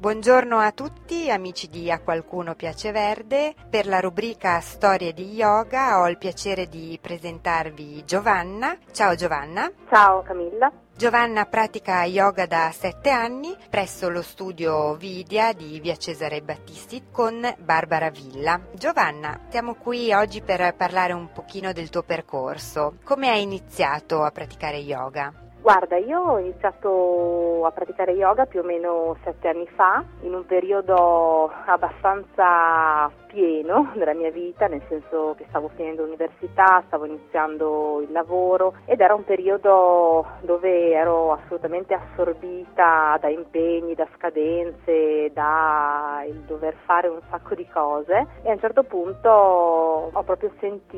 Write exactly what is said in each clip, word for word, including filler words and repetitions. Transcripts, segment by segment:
Buongiorno a tutti amici di A Qualcuno Piace Verde. Per la rubrica Storie di Yoga ho il piacere di presentarvi Giovanna. Ciao Giovanna. Ciao Camilla. Giovanna pratica yoga da sette anni presso lo studio Vidya di via Cesare Battisti con Barbara Villa. Giovanna, siamo qui oggi per parlare un pochino del tuo percorso. Come hai iniziato a praticare yoga? Guarda, io ho iniziato a praticare yoga più o meno sette anni fa, in un periodo abbastanza pieno della mia vita, nel senso che stavo finendo l'università, stavo iniziando il lavoro ed era un periodo dove ero assolutamente assorbita da impegni, da scadenze, da il dover fare un sacco di cose e a un certo punto ho proprio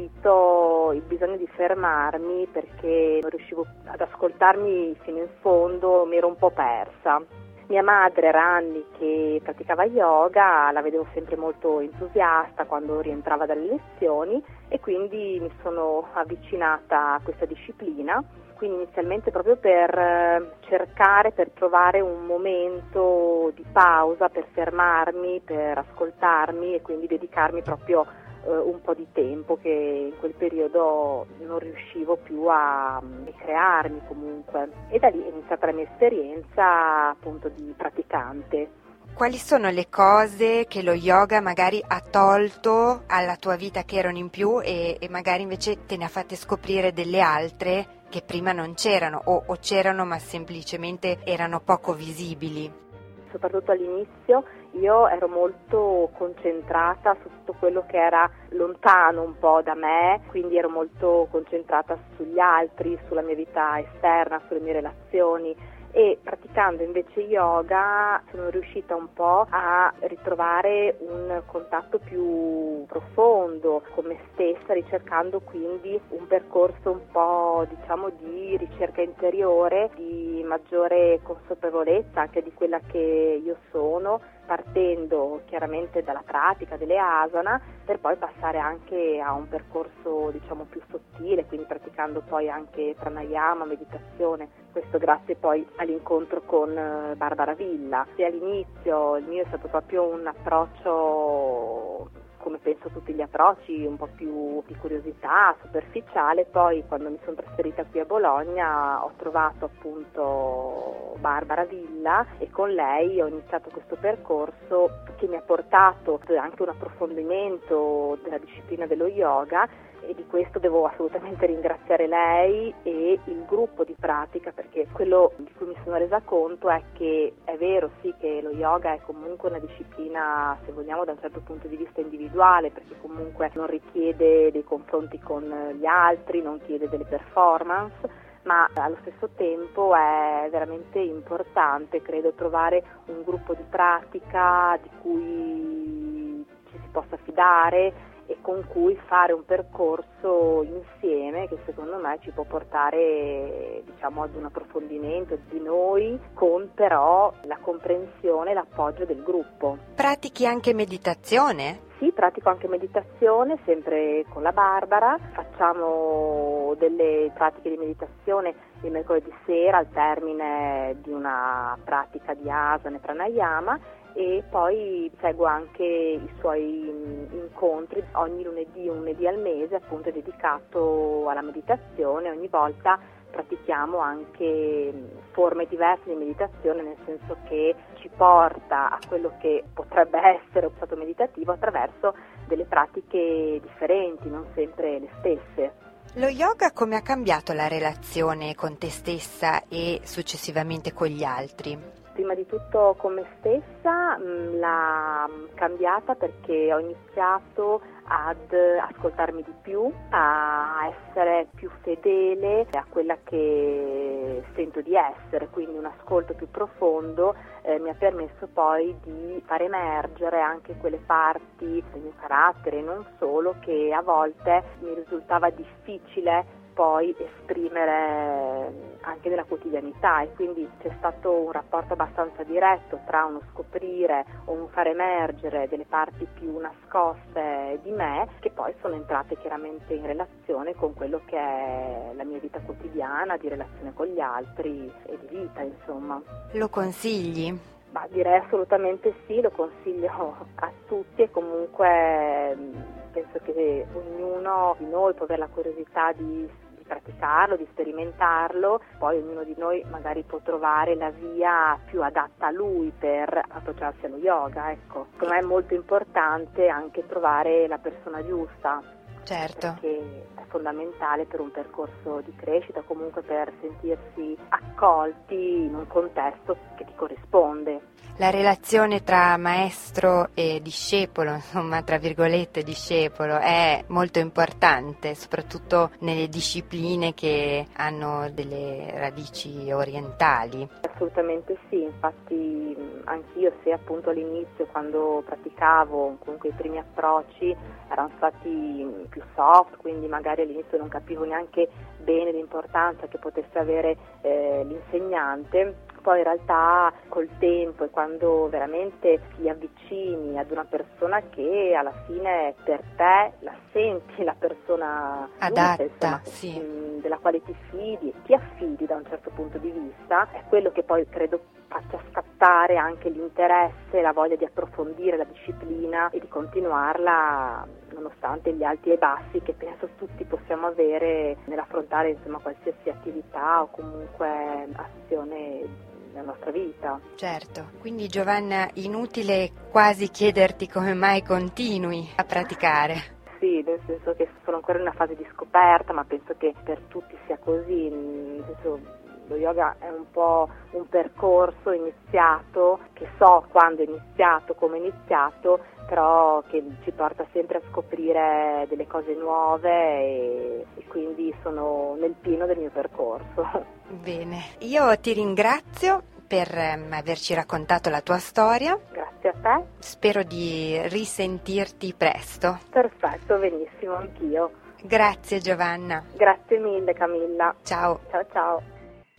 sentito il bisogno di fermarmi perché non riuscivo ad ascoltarmi fino in fondo, mi ero un po' persa. Mia madre era anni che praticava yoga, la vedevo sempre molto entusiasta quando rientrava dalle lezioni e quindi mi sono avvicinata a questa disciplina, quindi inizialmente proprio per cercare, per trovare un momento di pausa, per fermarmi, per ascoltarmi e quindi dedicarmi proprio un po' di tempo che in quel periodo non riuscivo più a crearmi comunque e da lì è iniziata la mia esperienza appunto di praticante. Quali sono le cose che lo yoga magari ha tolto alla tua vita che erano in più e, e magari invece te ne ha fatte scoprire delle altre che prima non c'erano o, o c'erano ma semplicemente erano poco visibili? Soprattutto all'inizio io ero molto concentrata su tutto quello che era lontano un po' da me, quindi ero molto concentrata sugli altri, sulla mia vita esterna, sulle mie relazioni e praticando invece yoga sono riuscita un po' a ritrovare un contatto più profondo con me stessa, ricercando quindi un percorso un po' diciamo di ricerca interiore, di maggiore consapevolezza anche di quella che io sono, partendo chiaramente dalla pratica delle asana per poi passare anche a un percorso diciamo più sottile, quindi praticando poi anche pranayama, meditazione, questo grazie poi all'incontro con Barbara Villa. E all'inizio il mio è stato proprio un approccio, come penso tutti gli approcci, un po' più di curiosità, superficiale, poi quando mi sono trasferita qui a Bologna ho trovato appunto Barbara Villa e con lei ho iniziato questo percorso che mi ha portato anche un approfondimento della disciplina dello yoga e di questo devo assolutamente ringraziare lei e il gruppo di pratica, perché quello di cui mi sono resa conto è che è vero sì che lo yoga è comunque una disciplina, se vogliamo, da un certo punto di vista individuale, perché comunque non richiede dei confronti con gli altri, non chiede delle performance, ma allo stesso tempo è veramente importante, credo, trovare un gruppo di pratica di cui ci si possa fidare e con cui fare un percorso insieme che secondo me ci può portare diciamo ad un approfondimento di noi con però la comprensione e l'appoggio del gruppo. Pratichi anche meditazione? Sì, pratico anche meditazione, sempre con la Barbara, facciamo delle pratiche di meditazione il mercoledì sera al termine di una pratica di asana e pranayama e poi seguo anche i suoi incontri, ogni lunedì, un lunedì al mese appunto è dedicato alla meditazione, ogni volta pratichiamo anche forme diverse di meditazione, nel senso che ci porta a quello che potrebbe essere uno stato meditativo attraverso delle pratiche differenti, non sempre le stesse. Lo yoga come ha cambiato la relazione con te stessa e successivamente con gli altri? Prima di tutto con me stessa mh, l'ha cambiata perché ho iniziato ad ascoltarmi di più, a essere più fedele a quella che sento di essere, quindi un ascolto più profondo eh, mi ha permesso poi di far emergere anche quelle parti del mio carattere, non solo, che a volte mi risultava difficile poi esprimere anche nella quotidianità e quindi c'è stato un rapporto abbastanza diretto tra uno scoprire o un far emergere delle parti più nascoste di me che poi sono entrate chiaramente in relazione con quello che è la mia vita quotidiana, di relazione con gli altri e di vita, insomma. Lo consigli? Ma direi assolutamente sì, lo consiglio a tutti e comunque penso che ognuno di noi può avere la curiosità di praticarlo, di sperimentarlo, poi ognuno di noi magari può trovare la via più adatta a lui per approcciarsi allo yoga, ecco. Secondo me è molto importante anche trovare la persona giusta. Certo. Perché è fondamentale per un percorso di crescita, comunque per sentirsi accolti in un contesto che ti corrisponde. La relazione tra maestro e discepolo, insomma, tra virgolette discepolo, è molto importante, soprattutto nelle discipline che hanno delle radici orientali. Assolutamente sì, infatti anch'io, se appunto all'inizio quando praticavo comunque i primi approcci erano stati più soft, quindi magari all'inizio non capivo neanche bene l'importanza che potesse avere eh, l'insegnante, poi in realtà col tempo e quando veramente ti avvicini ad una persona che alla fine per te la senti la persona adatta, giusta, insomma, sì. mh, della quale ti fidi, ti affidi da un certo punto di vista, è quello che poi credo faccia scattare anche l'interesse, la voglia di approfondire la disciplina e di continuarla nonostante gli alti e bassi che penso tutti possiamo avere nell'affrontare insomma qualsiasi attività o comunque azione nella nostra vita. Certo, quindi Giovanna, inutile quasi chiederti come mai continui a praticare. Sì, nel senso che sono ancora in una fase di scoperta, ma penso che per tutti sia così, nel senso lo yoga è un po' un percorso iniziato, che so quando è iniziato, come è iniziato, però che ci porta sempre a scoprire delle cose nuove e, e quindi sono nel pieno del mio percorso. Bene, io ti ringrazio per um, averci raccontato la tua storia. Grazie a te. Spero di risentirti presto. Perfetto, benissimo, anch'io. Grazie Giovanna. Grazie mille Camilla. Ciao. Ciao ciao.